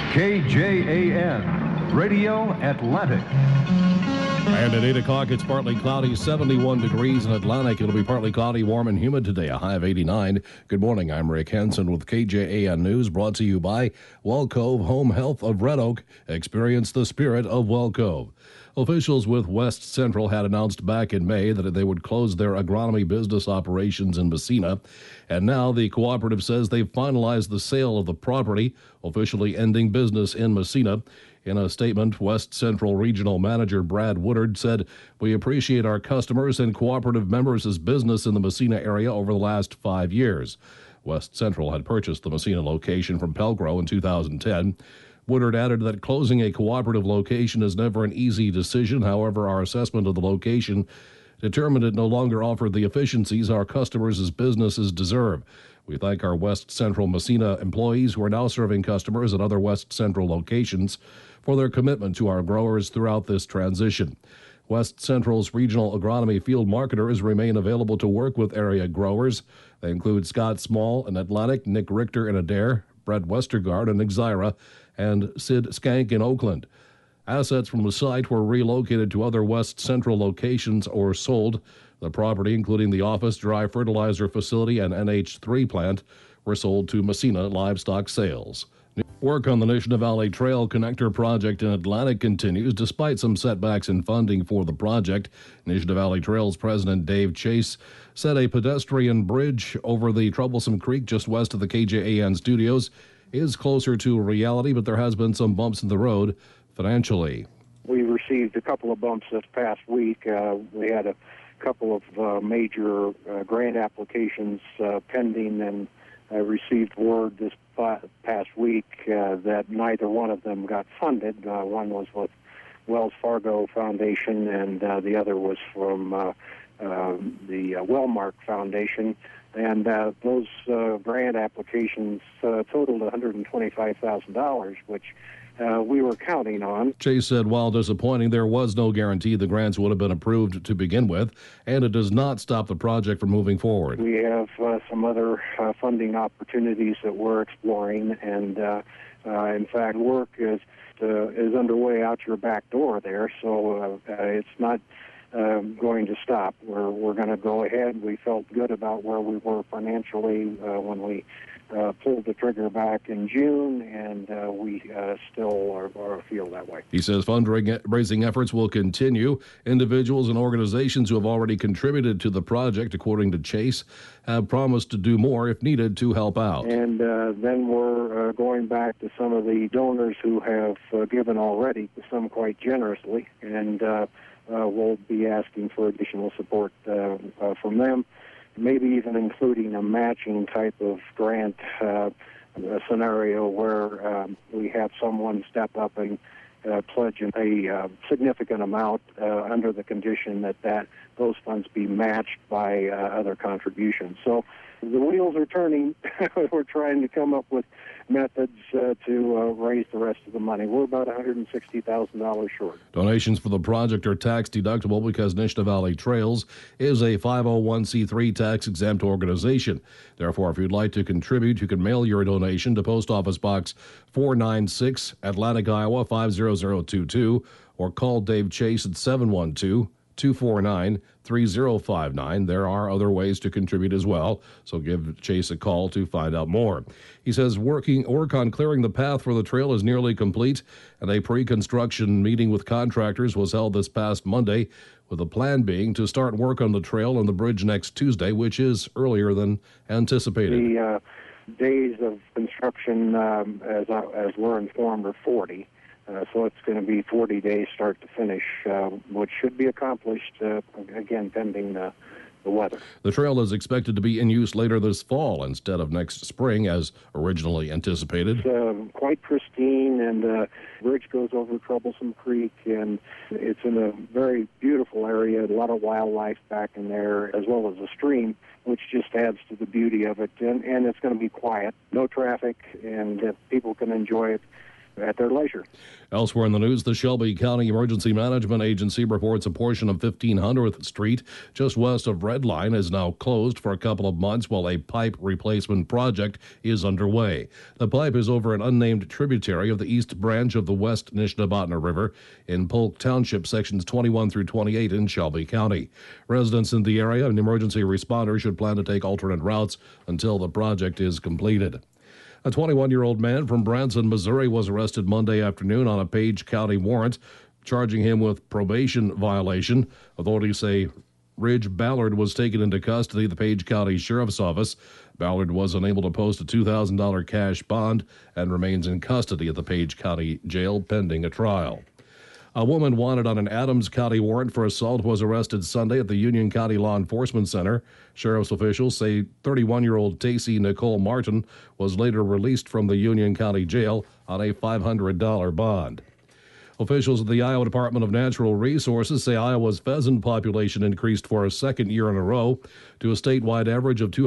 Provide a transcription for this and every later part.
KJAN, Radio Atlantic. And at 8 o'clock, it's partly cloudy, 71 degrees in Atlantic. It'll be partly cloudy, warm and humid today, a high of 89. Good morning, I'm Rick Henson with KJAN News, brought to you by Well Cove Home Health of Red Oak. Experience the spirit of Well Cove. Officials with West Central had announced back in May that they would close their agronomy business operations in Messina. And now the cooperative says they've finalized the sale of the property, officially ending business in Messina. In a statement, West Central Regional Manager Brad Woodard said, "We appreciate our customers and cooperative members' business in the Messina area over the last 5 years." West Central had purchased the Messina location from Pelgro in 2010. Woodard added that closing a cooperative location is never an easy decision. However, our assessment of the location determined it no longer offered the efficiencies our customers' businesses deserve. We thank our West Central Messina employees who are now serving customers at other West Central locations for their commitment to our growers throughout this transition. West Central's regional agronomy field marketers remain available to work with area growers. They include Scott Small in Atlantic, Nick Richter in Adair, Brett Westergaard in Exira, and Sid Skank in Oakland. Assets from the site were relocated to other West Central locations or sold. The property, including the office, dry fertilizer facility, and NH3 plant, were sold to Messina Livestock Sales. Work on the Nishna Valley Trail Connector project in Atlantic continues despite some setbacks in funding for the project. Nishna Valley Trail's president Dave Chase said a pedestrian bridge over the troublesome creek just west of the KJAN studios is closer to reality, but there has been some bumps in the road financially. We received a couple of bumps this past week. We had a couple of major grant applications pending, and I received word this past week that neither one of them got funded. One was with Wells Fargo Foundation, and the other was from the Wellmark Foundation. And those grant applications totaled $125,000, which we were counting on. Chase said while disappointing, there was no guarantee the grants would have been approved to begin with, and it does not stop the project from moving forward. We have some other funding opportunities that we're exploring, and in fact, work is underway out your back door there, so it's not going to stop. We're going to go ahead. We felt good about where we were financially when we pulled the trigger back in June, and we still feel that way. He says fundraising efforts will continue. Individuals and organizations who have already contributed to the project, according to Chase, have promised to do more if needed to help out. And then we're going back to some of the donors who have given already, some quite generously, and we'll be asking for additional support from them, maybe even including a matching type of grant scenario where we have someone step up and pledge a significant amount under the condition that those funds be matched by other contributions. So the wheels are turning. We're trying to come up with methods to raise the rest of the money. We're about $160,000 short. Donations for the project are tax deductible because Nishna Valley Trails is a 501c3 tax-exempt organization. Therefore, if you'd like to contribute, you can mail your donation to Post Office Box 496, Atlantic, Iowa 50022, or call Dave Chase at 712-249-3059. There are other ways to contribute as well, so give Chase a call to find out more. He says work on clearing the path for the trail is nearly complete, and a pre-construction meeting with contractors was held this past Monday, with the plan being to start work on the trail and the bridge next Tuesday, which is earlier than anticipated. The days of construction, as we're informed, are 40. So it's going to be 40 days start to finish, which should be accomplished, again, pending the weather. The trail is expected to be in use later this fall instead of next spring, as originally anticipated. It's quite pristine, and the bridge goes over Troublesome Creek, and it's in a very beautiful area, a lot of wildlife back in there, as well as a stream, which just adds to the beauty of it. And it's going to be quiet, no traffic, and people can enjoy it at their leisure. Elsewhere in the news, the Shelby County Emergency Management Agency reports a portion of 1500th Street, just west of Red Line, is now closed for a couple of months while a pipe replacement project is underway. The pipe is over an unnamed tributary of the east branch of the West Nishnabotna River in Polk Township, sections 21 through 28 in Shelby County. Residents in the area and emergency responders should plan to take alternate routes until the project is completed. A 21-year-old man from Branson, Missouri, was arrested Monday afternoon on a Page County warrant, charging him with probation violation. Authorities say Ridge Ballard was taken into custody at the Page County Sheriff's Office. Ballard was unable to post a $2,000 cash bond and remains in custody at the Page County Jail pending a trial. A woman wanted on an Adams County warrant for assault was arrested Sunday at the Union County Law Enforcement Center. Sheriff's officials say 31-year-old Tacey Nicole Martin was later released from the Union County Jail on a $500 bond. Officials at the Iowa Department of Natural Resources say Iowa's pheasant population increased for a second year in a row to a statewide average of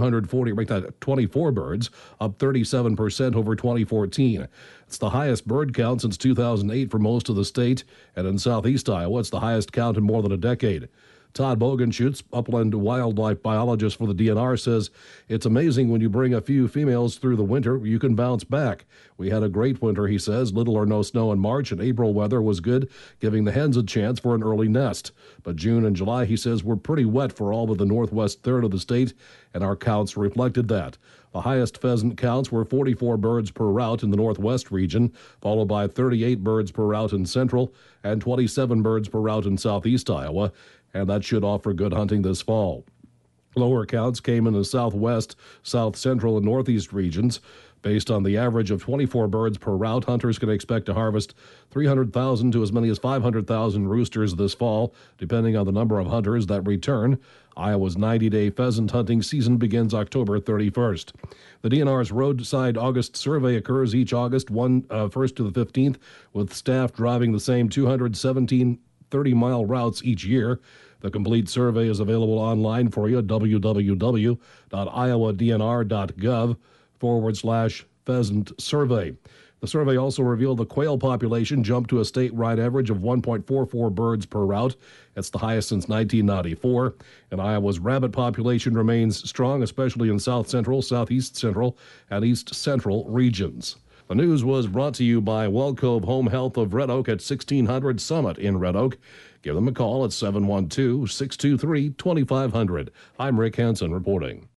24 birds, up 37% over 2014. It's the highest bird count since 2008 for most of the state, and in southeast Iowa, it's the highest count in more than a decade. Todd Bogenschutz, upland wildlife biologist for the DNR, says it's amazing when you bring a few females through the winter, you can bounce back. We had a great winter, he says. Little or no snow in March, and April weather was good, giving the hens a chance for an early nest. But June and July, he says, were pretty wet for all but the northwest third of the state, and our counts reflected that. The highest pheasant counts were 44 birds per route in the northwest region, followed by 38 birds per route in central and 27 birds per route in southeast Iowa, and that should offer good hunting this fall. Lower counts came in the southwest, south central, and northeast regions. Based on the average of 24 birds per route, hunters can expect to harvest 300,000 to as many as 500,000 roosters this fall, depending on the number of hunters that return. Iowa's 90-day pheasant hunting season begins October 31st. The DNR's Roadside August Survey occurs each August 1st to the 15th, with staff driving the same 217 30-mile routes each year. The complete survey is available online for you at www.iowadnr.gov/pheasant survey. The survey also revealed the quail population jumped to a statewide average of 1.44 birds per route. That's the highest since 1994. And Iowa's rabbit population remains strong, especially in south central, southeast central, and east central regions. The news was brought to you by Wellcove Home Health of Red Oak at 1600 Summit in Red Oak. Give them a call at 712-623-2500. I'm Rick Hansen reporting.